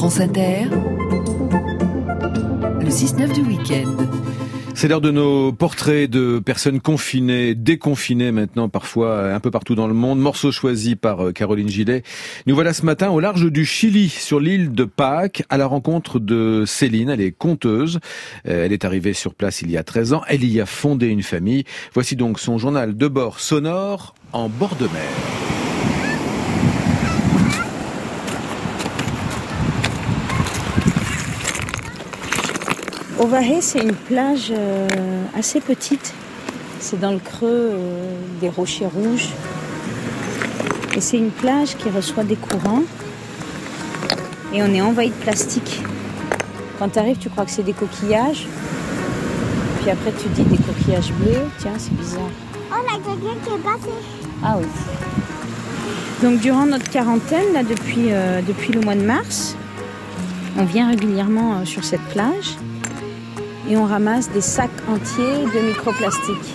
France Inter, le 6-9 du week-end. C'est l'heure de nos portraits de personnes confinées, déconfinées maintenant parfois un peu partout dans le monde. Morceau choisi par Caroline Gillet. Nous voilà ce matin au large du Chili, sur l'île de Pâques, à la rencontre de Céline. Elle est conteuse. Elle est arrivée sur place il y a 13 ans. Elle y a fondé une famille. Voici donc son journal de bord sonore en bord de mer. Ovahe, c'est une plage assez petite. C'est dans le creux des rochers rouges. Et c'est une plage qui reçoit des courants. Et on est envahi de plastique. Quand tu arrives, tu crois que c'est des coquillages. Puis après, tu te dis des coquillages bleus. Tiens, c'est bizarre. Oh, la quelqu'un qui est passé. Ah oui. Donc durant notre quarantaine, là, depuis le mois de mars, on vient régulièrement sur cette plage. Et on ramasse des sacs entiers de microplastiques.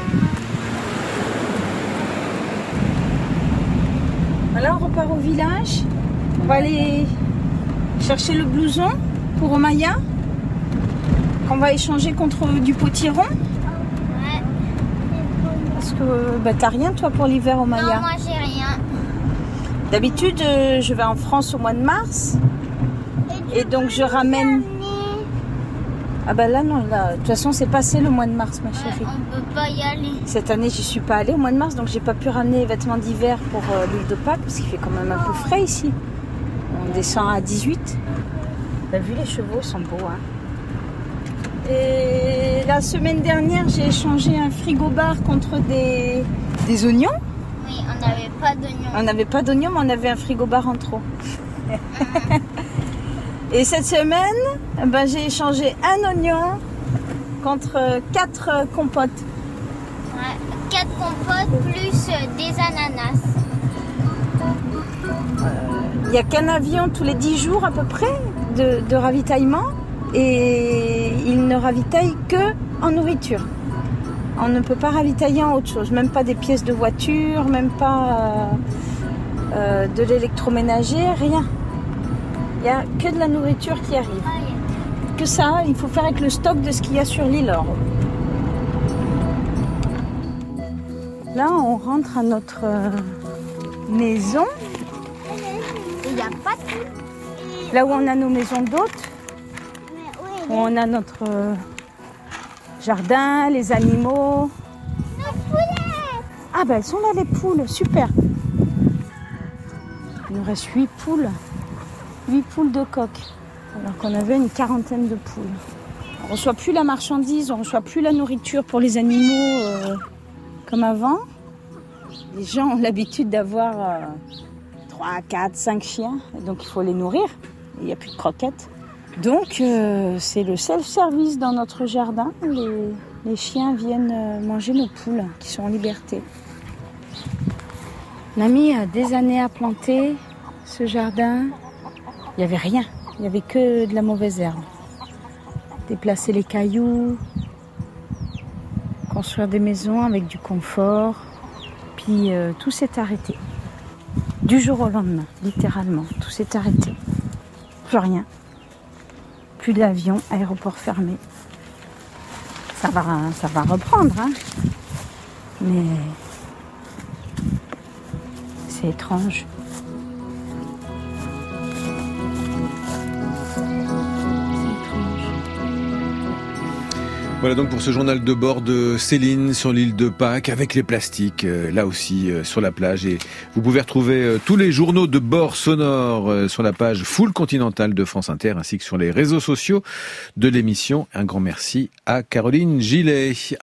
Alors on repart au village. On va aller chercher le blouson pour Omaya, qu'on va échanger contre du potiron. Ouais. Parce que t'as rien toi pour l'hiver, Omaya? Non, moi j'ai rien. D'habitude, je vais en France au mois de mars. Et donc je ramène... Ah bah là non, là, de toute façon c'est passé le mois de mars, ma chérie. On peut pas y aller. Cette année j'y suis pas allée au mois de mars, donc j'ai pas pu ramener les vêtements d'hiver pour l'île de Pâques parce qu'il fait quand même un peu frais ici. On descend à 18. T'as vu, les chevaux sont beaux, hein. Et la semaine dernière j'ai échangé un frigo-bar contre des oignons. Oui, on n'avait pas d'oignons. On n'avait pas d'oignons, mais on avait un frigo-bar en trop. Et cette semaine, j'ai échangé un oignon contre 4 compotes. Ouais, 4 compotes plus des ananas. Il n'y a qu'un avion tous les 10 jours à peu près de ravitaillement. Et il ne ravitaille que en nourriture. On ne peut pas ravitailler en autre chose. Même pas des pièces de voiture, même pas de l'électroménager, rien. Il n'y a que de la nourriture qui arrive. Que ça, il faut faire avec le stock de ce qu'il y a sur l'île. Là, on rentre à notre maison. Il n'y a pas de tout. Là où on a nos maisons d'hôtes. Où on a notre jardin, les animaux. Nos poulettes. Ah ben elles sont là, les poules, super. Il nous reste 8 poules. 8 poules de coq, alors qu'on avait une quarantaine de poules. On ne reçoit plus la marchandise, on ne reçoit plus la nourriture pour les animaux comme avant. Les gens ont l'habitude d'avoir 3, 4, 5 chiens, donc il faut les nourrir. Il n'y a plus de croquettes. Donc c'est le self-service dans notre jardin. Les chiens viennent manger nos poules qui sont en liberté. On a mis des années à planter ce jardin. Il n'y avait rien, il n'y avait que de la mauvaise herbe. Déplacer les cailloux, construire des maisons avec du confort, puis tout s'est arrêté. Du jour au lendemain, littéralement, tout s'est arrêté. Plus rien, plus d'avion, aéroport fermé. Ça va reprendre, hein. Mais c'est étrange. Voilà donc pour ce journal de bord de Céline sur l'île de Pâques avec les plastiques, là aussi sur la plage. Et vous pouvez retrouver tous les journaux de bord sonores sur la page Full Continentale de France Inter ainsi que sur les réseaux sociaux de l'émission. Un grand merci à Caroline Gillet.